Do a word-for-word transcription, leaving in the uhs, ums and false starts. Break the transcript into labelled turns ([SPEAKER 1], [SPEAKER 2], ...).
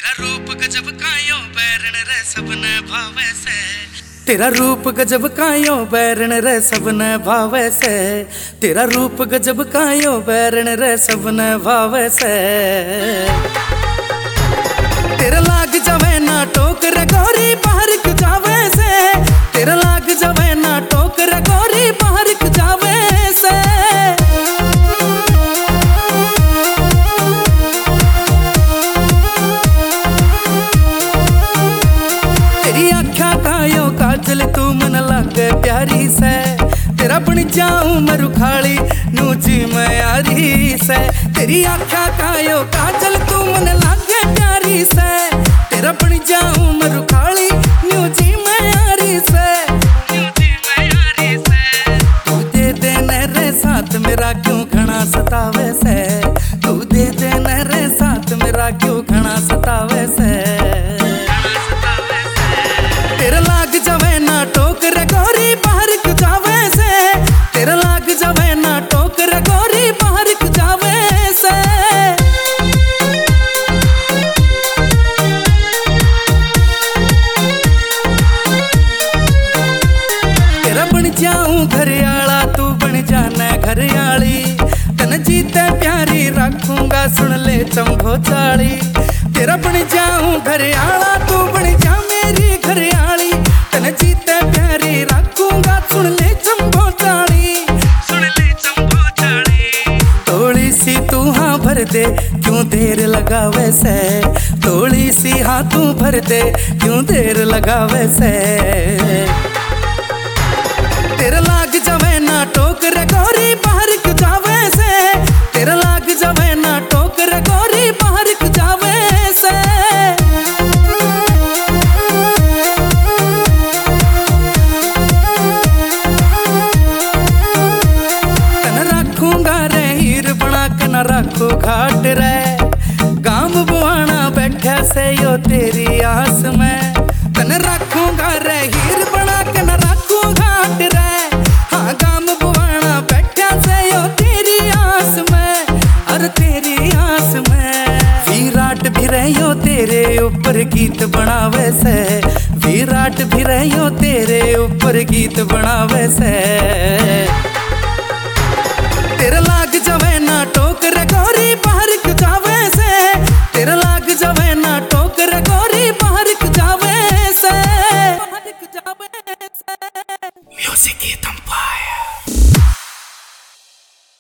[SPEAKER 1] तेरा रूप गजब कायो बैरण रे सबने भावे से। तेरा रूप गजब कायो बैरण रे सबने भावे से। तेरा रूप गजब कायो बैरण रे सबने भावे से। तेरा लाग जावे ना टोक रे गोरी बाहर क जावे से। तेरा लाग जावे ना टोक रे गोरी बाहर क जावे से। तेरी आँखा कायो काजल तू मन लागे प्यारी से। तेरा बन जाऊं मरु खाली नूजी मैं यारी से। तेरी आँखा कायो काजल तू मन लागे प्यारी से। तेरा बन जाऊं मरु खाली नूजी मैं यारी से। तू दे दे रे साथ मेरा क्यों घना सतावे से। तू दे दे रे साथ मेरा क्यों घना सतावे से। तेरा लाग जावे ना टोक रे गोरी बाहर क जावे से। तेरा लाग जावे ना टोक रे गोरी बाहर क जावे से। तेरा बन जाऊं घरयाला तू बन जाना घरयाली। तन जीते प्यारी रखूंगा सुन ले चंभो चाली। तेरा बन जाऊं घरयाला तू बन जा मेरी घरयाली। तन जीते प्यारी रखूंगा सुन ले चंभो चाली। सुन ले चंभो चाली। थोड़ी सी तू हाँ भर दे क्यों देर लगावे से। थोड़ी सी हाँ तू भर दे क्यों देर लगावे से। तेरा लाग जावे ना टोक रे गोरी बाहर क जावे से। तेरा लाग जावे ना टोक रे गोरी बाहर क जावे से। तन रखूंगा रे हीर बना के न रखो घाट रे। गाम बुआना बैठा से यो तेरी आस में। तन रखूंगा रे हीर बना के न रखो घाट रे। हाँ गाम बुआना बैठा से यो तेरी आस में। अरे तेरी आस में विराट भी रहो तेरे ऊपर गीत बनावे से। विराट भी रहो तेरे ऊपर गीत बनावे से।